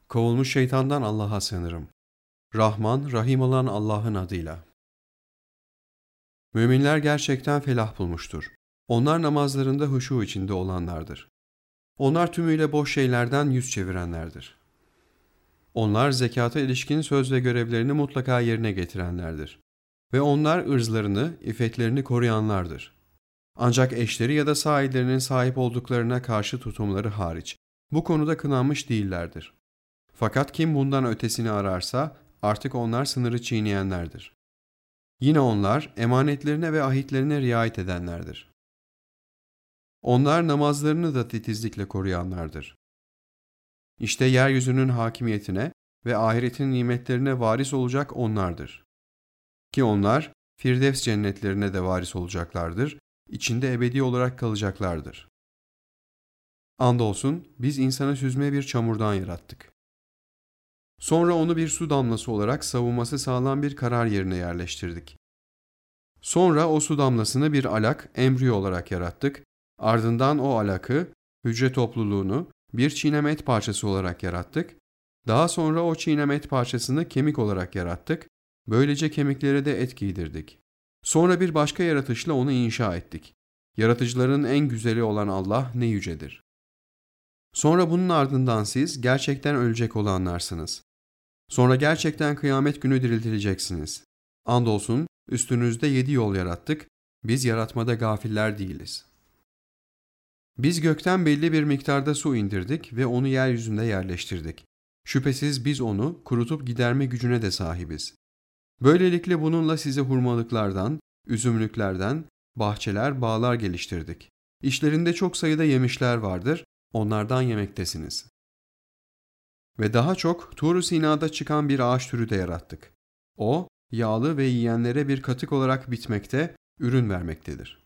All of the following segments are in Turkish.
Kovulmuş şeytandan Allah'a sığınırım. Rahman, Rahim olan Allah'ın adıyla. Müminler gerçekten felah bulmuştur. Onlar namazlarında huşu içinde olanlardır. Onlar tümüyle boş şeylerden yüz çevirenlerdir. Onlar zekata ilişkin söz ve görevlerini mutlaka yerine getirenlerdir. Ve onlar ırzlarını, iffetlerini koruyanlardır. Ancak eşleri ya da sahiplerinin sahip olduklarına karşı tutumları hariç, bu konuda kınanmış değillerdir. Fakat kim bundan ötesini ararsa artık onlar sınırı çiğneyenlerdir. Yine onlar emanetlerine ve ahitlerine riayet edenlerdir. Onlar namazlarını da titizlikle koruyanlardır. İşte yeryüzünün hakimiyetine ve ahiretin nimetlerine varis olacak onlardır. Ki onlar Firdevs cennetlerine de varis olacaklardır, içinde ebedi olarak kalacaklardır. Andolsun biz insanı süzme bir çamurdan yarattık. Sonra onu bir su damlası olarak savunması sağlam bir karar yerine yerleştirdik. Sonra o su damlasını bir alak, embriyo olarak yarattık. Ardından o alakı, hücre topluluğunu bir çiğnem et parçası olarak yarattık. Daha sonra o çiğnem et parçasını kemik olarak yarattık. Böylece kemiklere de et giydirdik. Sonra bir başka yaratışla onu inşa ettik. Yaratıcıların en güzeli olan Allah ne yücedir. Sonra bunun ardından siz gerçekten ölecek olanlarsınız. Sonra gerçekten kıyamet günü diriltileceksiniz. Andolsun üstünüzde 7 yol yarattık, biz yaratmada gafiller değiliz. Biz gökten belli bir miktarda su indirdik ve onu yeryüzünde yerleştirdik. Şüphesiz biz onu kurutup giderme gücüne de sahibiz. Böylelikle bununla size hurmalıklardan, üzümlüklerden, bahçeler, bağlar geliştirdik. İçlerinde çok sayıda yemişler vardır, onlardan yemektesiniz. Ve daha çok Tur-u Sina'da çıkan bir ağaç türü de yarattık. O, yağlı ve yiyenlere bir katık olarak bitmekte, ürün vermektedir.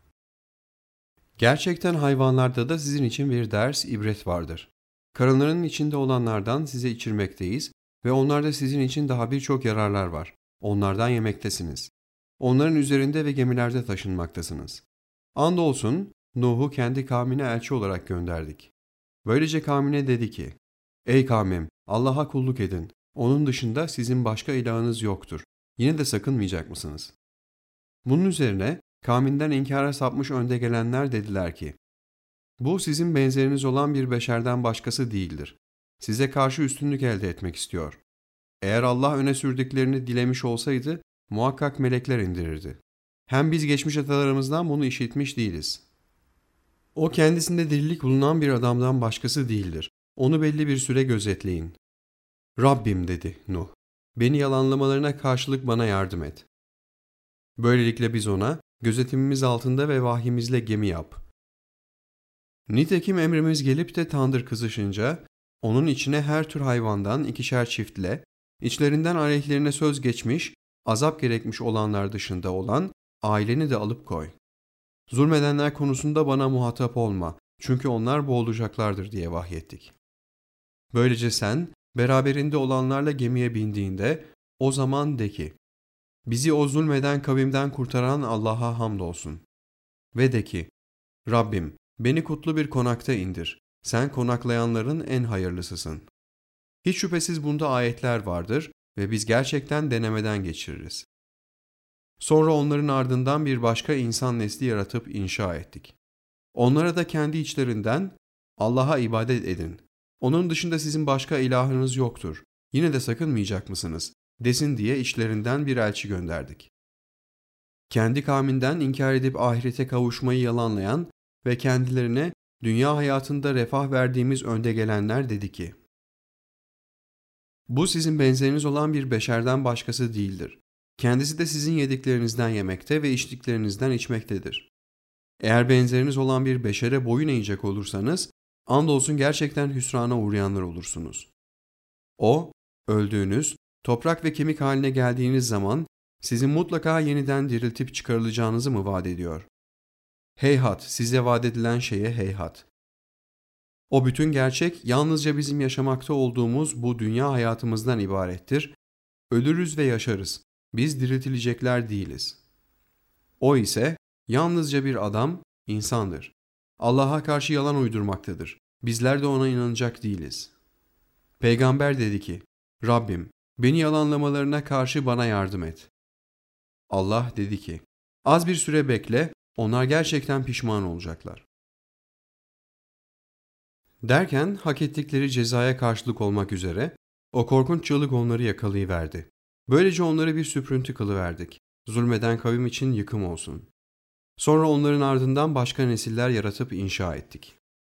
Gerçekten hayvanlarda da sizin için bir ders, ibret vardır. Karınlarının içinde olanlardan size içirmekteyiz ve onlarda sizin için daha birçok yararlar var. Onlardan yemektesiniz. Onların üzerinde ve gemilerde taşınmaktasınız. Andolsun Nuh'u kendi kavmine elçi olarak gönderdik. Böylece kavmine dedi ki, Ey kavmim, Allah'a kulluk edin. Onun dışında sizin başka ilahınız yoktur. Yine de sakınmayacak mısınız? Bunun üzerine kavminden inkara sapmış önde gelenler dediler ki, bu sizin benzeriniz olan bir beşerden başkası değildir. Size karşı üstünlük elde etmek istiyor. Eğer Allah öne sürdüklerini dilemiş olsaydı muhakkak melekler indirirdi. Hem biz geçmiş atalarımızdan bunu işitmiş değiliz. O kendisinde dirilik bulunan bir adamdan başkası değildir. Onu belli bir süre gözetleyin. Rabbim dedi Nuh, beni yalanlamalarına karşılık bana yardım et. Böylelikle biz ona gözetimimiz altında ve vahyimizle gemi yap. Nitekim emrimiz gelip de tandır kızışınca onun içine her tür hayvandan 2'şer çiftle, içlerinden aleyhlerine söz geçmiş, azap gerekmiş olanlar dışında olan aileni de alıp koy. Zulmedenler konusunda bana muhatap olma, çünkü onlar boğulacaklardır diye vahyettik. Böylece sen beraberinde olanlarla gemiye bindiğinde o zaman de ki, bizi o zulmeden kavimden kurtaran Allah'a hamdolsun. Ve de ki, Rabbim beni kutlu bir konakta indir, sen konaklayanların en hayırlısısın. Hiç şüphesiz bunda ayetler vardır ve biz gerçekten denemeden geçiririz. Sonra onların ardından bir başka insan nesli yaratıp inşa ettik. Onlara da kendi içlerinden Allah'a ibadet edin. Onun dışında sizin başka ilahınız yoktur. Yine de sakınmayacak mısınız? Desin diye içlerinden bir elçi gönderdik. Kendi kavminden inkar edip ahirete kavuşmayı yalanlayan ve kendilerine dünya hayatında refah verdiğimiz önde gelenler dedi ki, bu sizin benzeriniz olan bir beşerden başkası değildir. Kendisi de sizin yediklerinizden yemekte ve içtiklerinizden içmektedir. Eğer benzeriniz olan bir beşere boyun eğecek olursanız, andolsun gerçekten hüsrana uğrayanlar olursunuz. O, öldüğünüz, toprak ve kemik haline geldiğiniz zaman sizin mutlaka yeniden diriltip çıkarılacağınızı mı vaat ediyor? Heyhat, size vaat edilen şeye heyhat. O bütün gerçek yalnızca bizim yaşamakta olduğumuz bu dünya hayatımızdan ibarettir. Ölürüz ve yaşarız. Biz diriltilecekler değiliz. O ise yalnızca bir adam, insandır. Allah'a karşı yalan uydurmaktadır. Bizler de ona inanacak değiliz. Peygamber dedi ki, Rabbim, beni yalanlamalarına karşı bana yardım et. Allah dedi ki, az bir süre bekle, onlar gerçekten pişman olacaklar. Derken hak ettikleri cezaya karşılık olmak üzere o korkunç çığlık onları yakalayıverdi. Böylece onları bir süprüntü kılıverdik. Zulmeden kavim için yıkım olsun. Sonra onların ardından başka nesiller yaratıp inşa ettik.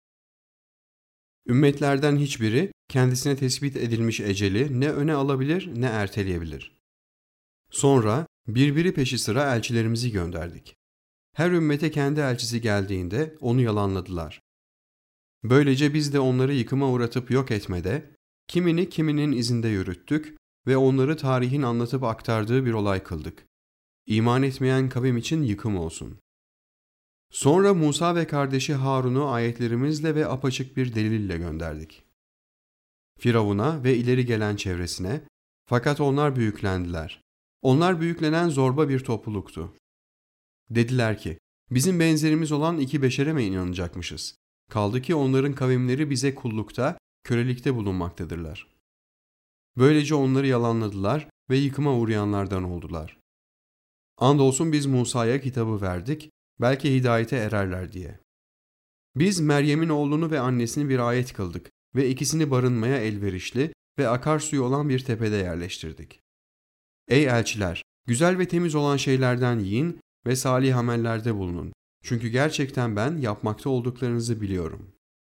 Ümmetlerden hiçbiri kendisine tespit edilmiş eceli ne öne alabilir ne erteleyebilir. Sonra birbiri peşi sıra elçilerimizi gönderdik. Her ümmete kendi elçisi geldiğinde onu yalanladılar. Böylece biz de onları yıkıma uğratıp yok etmede, kiminin izinde yürüttük ve onları tarihin anlatıp aktardığı bir olay kıldık. İman etmeyen kavim için yıkım olsun. Sonra Musa ve kardeşi Harun'u ayetlerimizle ve apaçık bir delille gönderdik. Firavun'a ve ileri gelen çevresine, fakat onlar büyüklendiler. Onlar büyüklenen zorba bir topluluktu. Dediler ki, bizim benzerimiz olan iki beşere mi inanacakmışız? Kaldı ki onların kavimleri bize kullukta, kölelikte bulunmaktadırlar. Böylece onları yalanladılar ve yıkıma uğrayanlardan oldular. Andolsun biz Musa'ya kitabı verdik, belki hidayete ererler diye. Biz Meryem'in oğlunu ve annesini bir ayet kıldık ve ikisini barınmaya elverişli ve akarsuyu olan bir tepede yerleştirdik. Ey elçiler, güzel ve temiz olan şeylerden yiyin ve salih amellerde bulunun. Çünkü gerçekten ben yapmakta olduklarınızı biliyorum.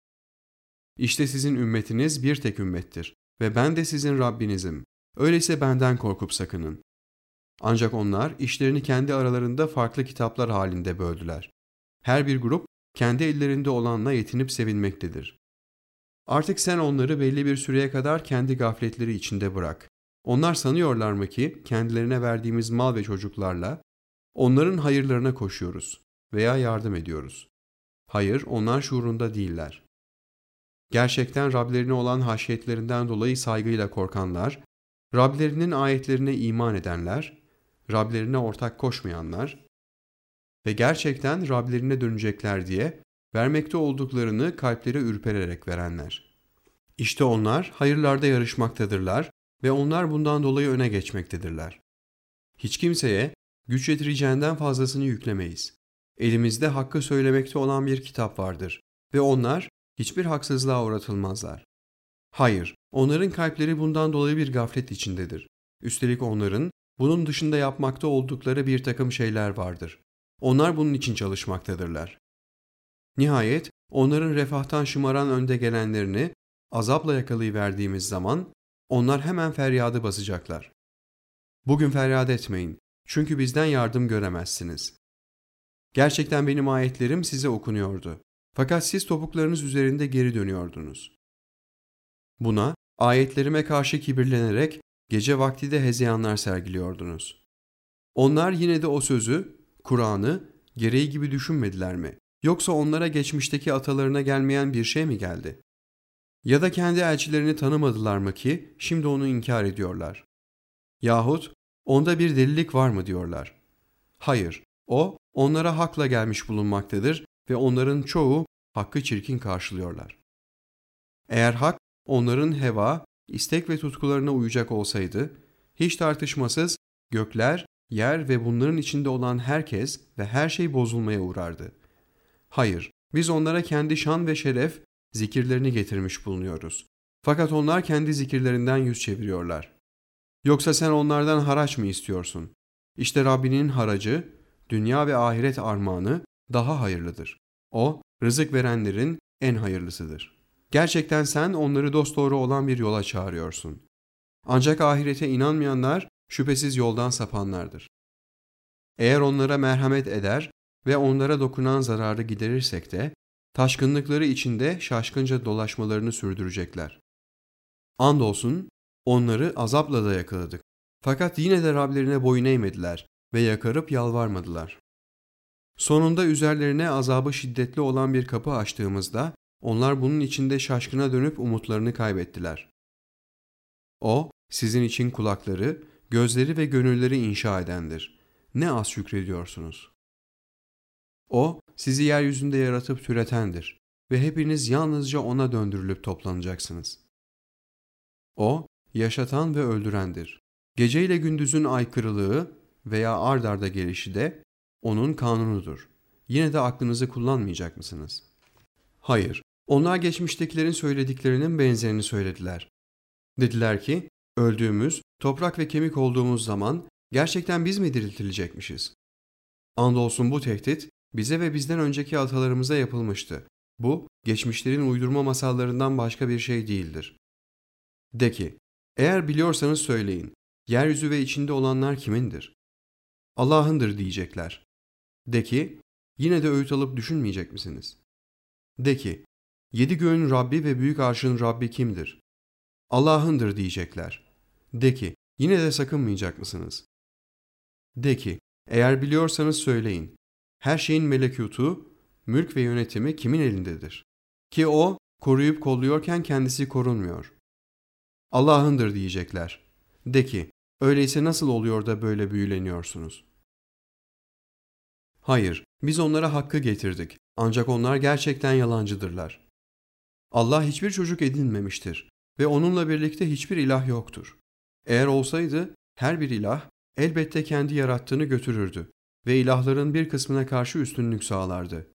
İşte sizin ümmetiniz bir tek ümmettir ve ben de sizin Rabbinizim. Öyleyse benden korkup sakının. Ancak onlar işlerini kendi aralarında farklı kitaplar halinde böldüler. Her bir grup kendi ellerinde olanla yetinip sevinmektedir. Artık sen onları belli bir süreye kadar kendi gafletleri içinde bırak. Onlar sanıyorlar mı ki kendilerine verdiğimiz mal ve çocuklarla onların hayırlarına koşuyoruz veya yardım ediyoruz. Hayır, onlar şuurunda değiller. Gerçekten Rablerine olan haşyetlerinden dolayı saygıyla korkanlar, Rablerinin ayetlerine iman edenler, Rablerine ortak koşmayanlar ve gerçekten Rablerine dönecekler diye vermekte olduklarını kalpleri ürpererek verenler. İşte onlar hayırlarda yarışmaktadırlar ve onlar bundan dolayı öne geçmektedirler. Hiç kimseye güç yetireceğinden fazlasını yüklemeyiz. Elimizde hakkı söylemekte olan bir kitap vardır ve onlar hiçbir haksızlığa uğratılmazlar. Hayır, onların kalpleri bundan dolayı bir gaflet içindedir. Üstelik onların bunun dışında yapmakta oldukları bir takım şeyler vardır. Onlar bunun için çalışmaktadırlar. Nihayet onların refahtan şımaran önde gelenlerini azapla yakalayıverdiğimiz zaman onlar hemen feryadı basacaklar. Bugün feryat etmeyin, çünkü bizden yardım göremezsiniz. Gerçekten benim ayetlerim size okunuyordu. Fakat siz topuklarınız üzerinde geri dönüyordunuz. Buna ayetlerime karşı kibirlenerek gece vakti de hezeyanlar sergiliyordunuz. Onlar yine de o sözü, Kur'an'ı gereği gibi düşünmediler mi? Yoksa onlara geçmişteki atalarına gelmeyen bir şey mi geldi? Ya da kendi elçilerini tanımadılar mı ki şimdi onu inkar ediyorlar? Yahut onda bir delilik var mı diyorlar? Hayır, o onlara hakla gelmiş bulunmaktadır ve onların çoğu hakkı çirkin karşılıyorlar. Eğer hak onların heva, istek ve tutkularına uyacak olsaydı, hiç tartışmasız gökler, yer ve bunların içinde olan herkes ve her şey bozulmaya uğrardı. Hayır, biz onlara kendi şan ve şeref zikirlerini getirmiş bulunuyoruz. Fakat onlar kendi zikirlerinden yüz çeviriyorlar. Yoksa sen onlardan haraç mı istiyorsun? İşte Rabbinin haracı, dünya ve ahiret armağanı daha hayırlıdır. O, rızık verenlerin en hayırlısıdır. Gerçekten sen onları dosdoğru olan bir yola çağırıyorsun. Ancak ahirete inanmayanlar şüphesiz yoldan sapanlardır. Eğer onlara merhamet eder ve onlara dokunan zararı giderirsek de, taşkınlıkları içinde şaşkınca dolaşmalarını sürdürecekler. Andolsun onları azapla da yakaladık. Fakat yine de Rablerine boyun eğmediler ve yakarıp yalvarmadılar. Sonunda üzerlerine azabı şiddetli olan bir kapı açtığımızda, onlar bunun içinde şaşkına dönüp umutlarını kaybettiler. O, sizin için kulakları, gözleri ve gönülleri inşa edendir. Ne az şükrediyorsunuz. O, sizi yeryüzünde yaratıp türetendir ve hepiniz yalnızca O'na döndürülüp toplanacaksınız. O, yaşatan ve öldürendir. Gece ile gündüzün aykırılığı veya ard arda gelişi de onun kanunudur. Yine de aklınızı kullanmayacak mısınız? Hayır, onlar geçmiştekilerin söylediklerinin benzerini söylediler. Dediler ki, öldüğümüz, toprak ve kemik olduğumuz zaman gerçekten biz mi diriltilecekmişiz? Andolsun bu tehdit bize ve bizden önceki atalarımıza yapılmıştı. Bu, geçmişlerin uydurma masallarından başka bir şey değildir. De ki, eğer biliyorsanız söyleyin, yeryüzü ve içinde olanlar kimindir? Allah'ındır diyecekler. De ki, yine de öğüt alıp düşünmeyecek misiniz? De ki, 7 göğün Rabbi ve büyük arşın Rabbi kimdir? Allah'ındır diyecekler. De ki, yine de sakınmayacak mısınız? De ki, eğer biliyorsanız söyleyin, her şeyin melekutu, mülk ve yönetimi kimin elindedir? Ki o, koruyup kolluyorken kendisi korunmuyor. Allah'ındır diyecekler. De ki, öyleyse nasıl oluyor da böyle büyüleniyorsunuz? Hayır, biz onlara hakkı getirdik. Ancak onlar gerçekten yalancıdırlar. Allah hiçbir çocuk edinmemiştir ve onunla birlikte hiçbir ilah yoktur. Eğer olsaydı, her bir ilah elbette kendi yarattığını götürürdü ve ilahların bir kısmına karşı üstünlük sağlardı.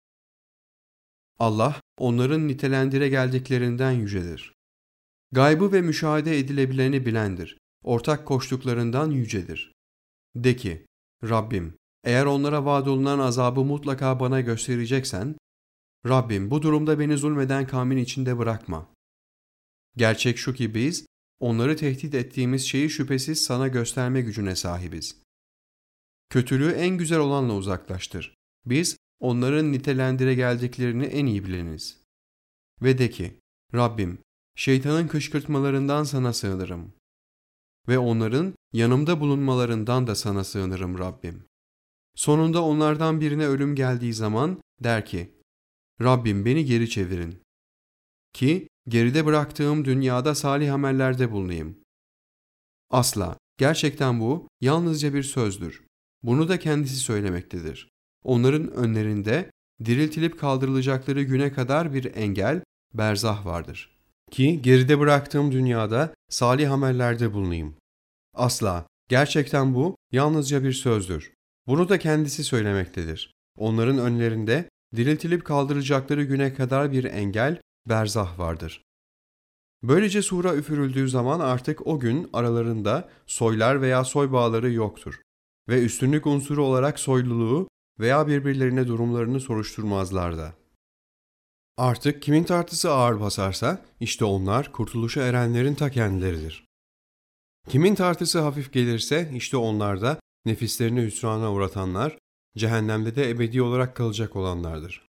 Allah, onların nitelendire geldiklerinden yücedir. Gaybı ve müşahede edilebileni bilendir. Ortak koştuklarından yücedir. De ki, Rabbim, eğer onlara vaad olunan azabı mutlaka bana göstereceksen, Rabbim bu durumda beni zulmeden kavmin içinde bırakma. Gerçek şu ki biz, onları tehdit ettiğimiz şeyi şüphesiz sana gösterme gücüne sahibiz. Kötülüğü en güzel olanla uzaklaştır. Biz, onların nitelendire geldiklerini en iyi bileniz. Ve de ki, Rabbim, şeytanın kışkırtmalarından sana sığınırım. Ve onların yanımda bulunmalarından da sana sığınırım Rabbim. Sonunda onlardan birine ölüm geldiği zaman der ki, Rabbim beni geri çevirin. Ki geride bıraktığım dünyada salih amellerde bulunayım. Asla, gerçekten bu yalnızca bir sözdür. Bunu da kendisi söylemektedir. Onların önlerinde diriltilip kaldırılacakları güne kadar bir engel, berzah vardır. Ki geride bıraktığım dünyada salih amellerde bulunayım. Asla, gerçekten bu yalnızca bir sözdür. Bunu da kendisi söylemektedir. Onların önlerinde diriltilip kaldırılacakları güne kadar bir engel, berzah vardır. Böylece sura üfürüldüğü zaman artık o gün aralarında soylar veya soy bağları yoktur. Ve üstünlük unsuru olarak soyluluğu veya birbirlerine durumlarını soruşturmazlar da. Artık kimin tartısı ağır basarsa işte onlar kurtuluşa erenlerin ta kendileridir. Kimin tartısı hafif gelirse işte onlar da nefislerini hüsrana uğratanlar, cehennemde de ebedi olarak kalacak olanlardır.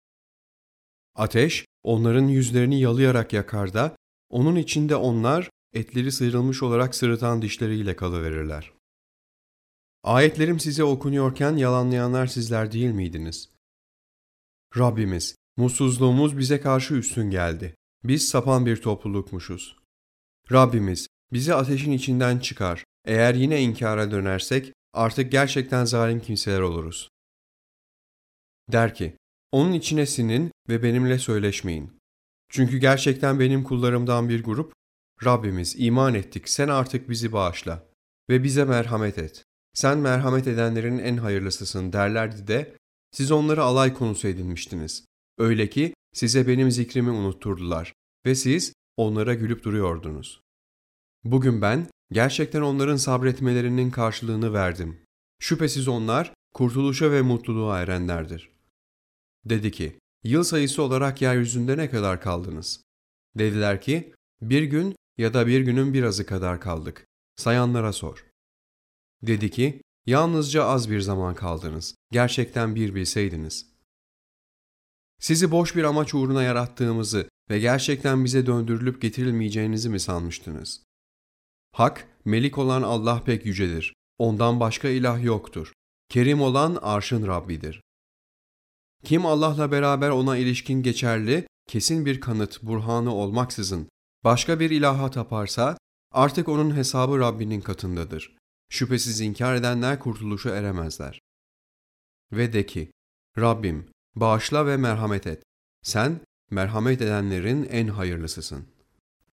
Ateş onların yüzlerini yalayarak yakar da onun içinde onlar etleri sıyrılmış olarak sırıtan dişleriyle kalıverirler. Ayetlerim size okunuyorken yalanlayanlar sizler değil miydiniz? Rabbimiz, mutsuzluğumuz bize karşı üstün geldi. Biz sapan bir toplulukmuşuz. Rabbimiz, bizi ateşin içinden çıkar. Eğer yine inkara dönersek artık gerçekten zalim kimseler oluruz. Der ki, onun içine sinin ve benimle söyleşmeyin. Çünkü gerçekten benim kullarımdan bir grup, Rabbimiz iman ettik, sen artık bizi bağışla ve bize merhamet et. Sen merhamet edenlerin en hayırlısısın derlerdi de, siz onları alay konusu edinmiştiniz. Öyle ki size benim zikrimi unutturdular ve siz onlara gülüp duruyordunuz. Bugün ben gerçekten onların sabretmelerinin karşılığını verdim. Şüphesiz onlar kurtuluşa ve mutluluğa erenlerdir. Dedi ki, yıl sayısı olarak yeryüzünde ne kadar kaldınız? Dediler ki, bir gün ya da bir günün birazı kadar kaldık. Sayanlara sor. Dedi ki, yalnızca az bir zaman kaldınız. Gerçekten bir bilseydiniz. Sizi boş bir amaç uğruna yarattığımızı ve gerçekten bize döndürülüp getirilmeyeceğinizi mi sanmıştınız? Hak, melik olan Allah pek yücedir. Ondan başka ilah yoktur. Kerim olan arşın Rabbidir. Kim Allah'la beraber ona ilişkin geçerli, kesin bir kanıt, burhanı olmaksızın başka bir ilaha taparsa artık onun hesabı Rabbinin katındadır. Şüphesiz inkar edenler kurtuluşa eremezler. Ve de ki, Rabbim bağışla ve merhamet et. Sen merhamet edenlerin en hayırlısısın.